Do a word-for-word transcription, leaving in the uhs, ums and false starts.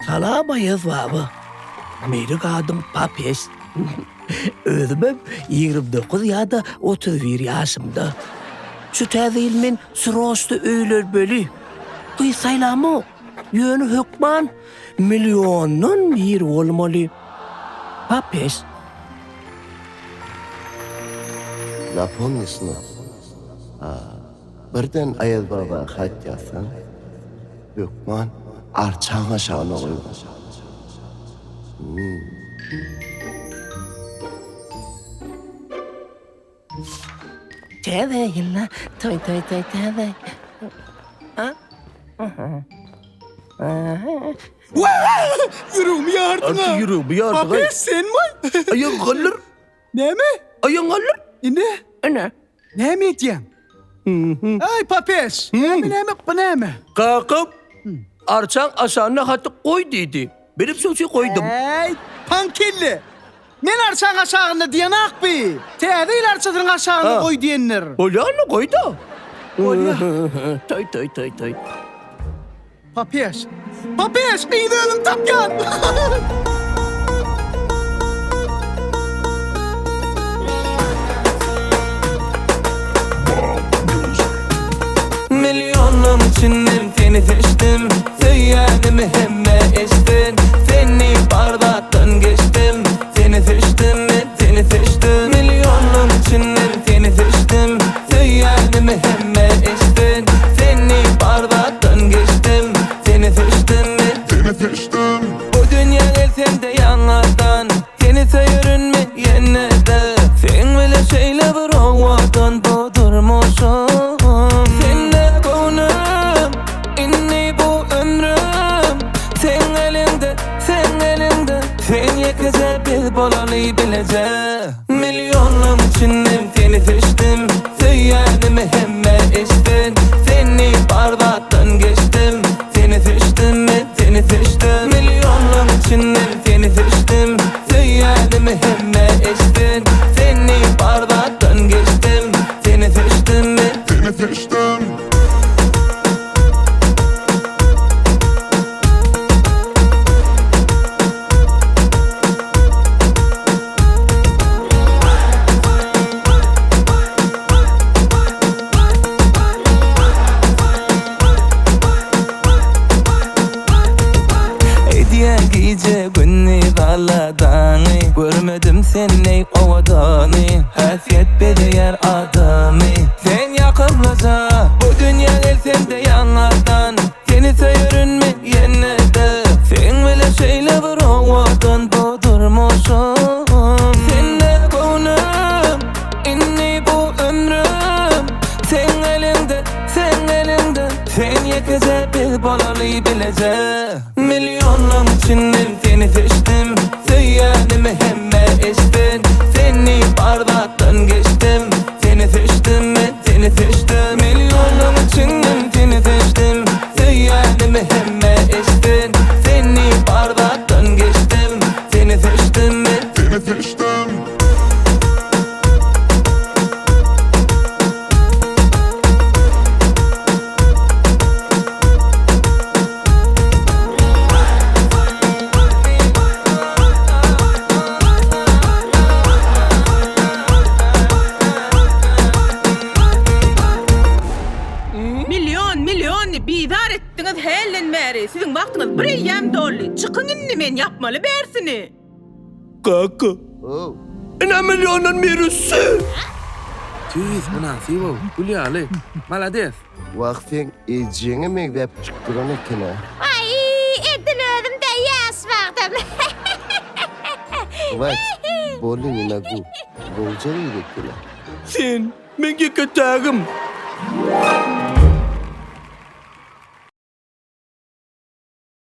Salama yazvabı. Meri kadın Papes. Özümüm yirmi dokuz ya da otuz bir yaşımda. Şu təzilmin sırostu öýler bölü. Kıysaylama. Yönü hükman milyonun bir olmalı. Papes. Laponyasına. Birden Ayaz Baba hat yazsan, Hükman arçan aşağına koydu. Təzil la. Toy toy toy təzil. Yürüm yardına. Artı yürü, bir yardım. Papes sen mi? Ayın kalır. Ne mi? Ayın kalır. E ne? Ana. Ne mi diyeyim? Ay Papes. Ne mi ne mi bu ne mi? Kalkıp arçan aşağına hatı koy dedi. Benim sözü koydum. Ay pankelli. Men arçan aşağına diyen akbi. Teğdeyle arçadın aşağına Ha. koy diyenler. Olyanı koy da. Olya. Toy toy toy toy. Papes. Papes kıydı ölüm tapyan. Milyonum içindim seni seçtim. Söyledim hemme içtin. Seni bardaktan geçtim. Seni seçtim mi seni seçtim. Milyonum içindim seni seçtim. Söyledim hemme içtin. Seni bardaktan geçtim. Seni seçtim mi seni seçtim. Bu dünya gelsem de yanlardan. Seni sayırın mı yeniden. Sen bile şeyle bir ovadan bodurmuşum. Güzel bir bolalı bileceğim. Milyonum içindim seni seçtim. Söyledim hemme içtin. Seni bardaktan geçtim. Seni seçtim mi seni seçtim. Milyonum içindim seni seçtim. Söyledim hemme içtin. Seni bardaktan geçtim. Seni seçtim mi seni seçtim. Gece günni daladanı görmedim seni ovadanı. Hasret bediyer adamı. Sen yakınlaca bu dünya gelsem de yanlardan. Seni sayırın mı yeniden. Sen bile şeyle bir ovadan bodurmuşum. Senle konum inni bu ömrüm. Sen elinde sen elinde. Sen yakacak bir bolalı bileceğim. Milyonum içindim seni seçtim. Söyledim hemme içtin. Seni bardaktan geçtim. Seni seçtim mi seni seçtim. Milyonum içindim seni seçtim. Söyledim hemme içtin. Seni bardaktan geçtim. Seni seçtim mi seni seçtim. Sizin vaktiniz bir eyyam dolu. Çıkın inni men yapmalı bersini. Kaka. Oh. Ne milyonun birisi. Tüyüz buna sivo. Kulyalı. Malades. Vaktin eceğine mektep çıktıran ekine. Ay, edin ödüm de yaş vardım. Vay, bolun ina bu. Bolca yedekine. Sen, ben kötüğüm.